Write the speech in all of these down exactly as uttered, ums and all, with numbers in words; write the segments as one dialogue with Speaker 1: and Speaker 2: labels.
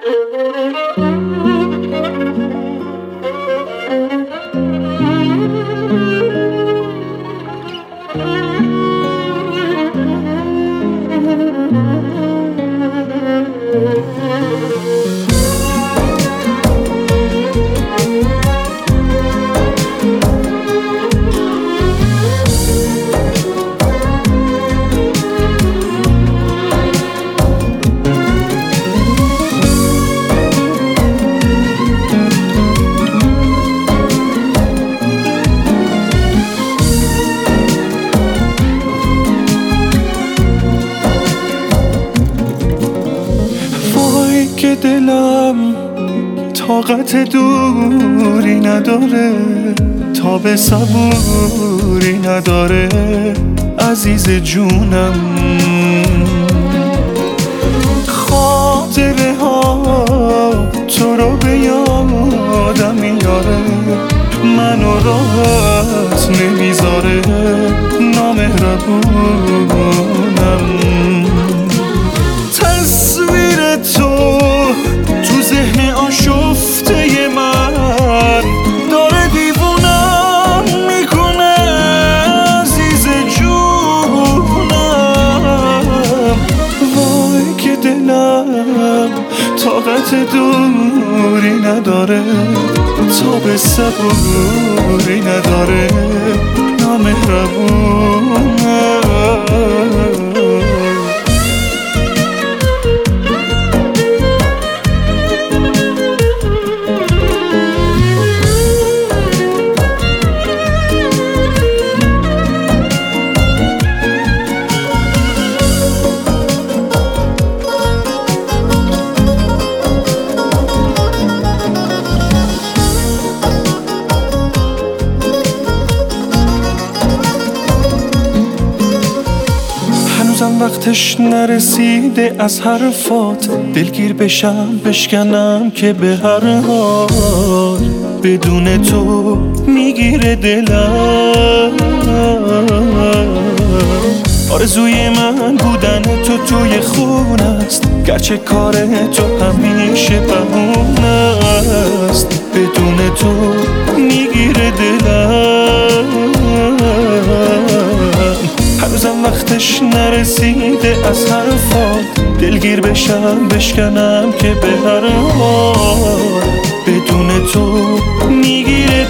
Speaker 1: که دلم طاقت دوری نداره، تا به صبوری نداره عزیز جونم. خاطره ها تو رو به یادم میاره، منو راحت نمیذاره نامهربونم. تصویر تو تو ذهن آشفته من داره دیوونم میکنه عزیز جونم. وای که دلم طاقت دوری نداره، تا به صبوری نداره نامهربونم. وقتش نرسیده از حرفات دلگیر بشم بشکنم که به هر حال بدون تو میگیره دلم. آرزوی من بودن تو توی خون است، گرچه کار تو همیشه بهونه است. بدون تو میگیره دلم. هنوزم وقتش نرسیده از حرفات دلگیر بشم بشکنم که به هر حال بدون تو میگیره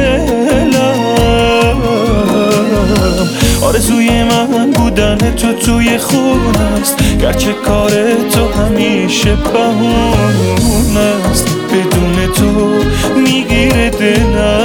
Speaker 1: دلم. آرزوی من بودن تو توی خون است، گرچه کار تو همیشه بهونه است. بدون تو میگیره دلم.